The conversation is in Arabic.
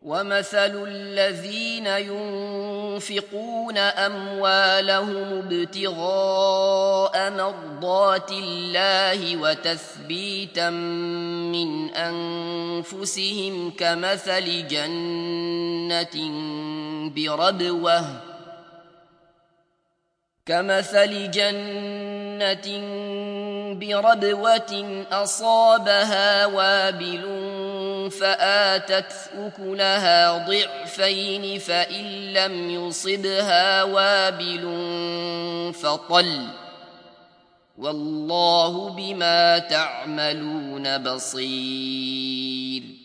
ومثل الذين ينفقون أموالهم ابتغاء مرضات الله وتثبيتا من أنفسهم كمثل جنة بربوة أصابها وابل فآتت أكلها ضعفين فإن لم يصبها وابل فطل والله بما تعملون بصير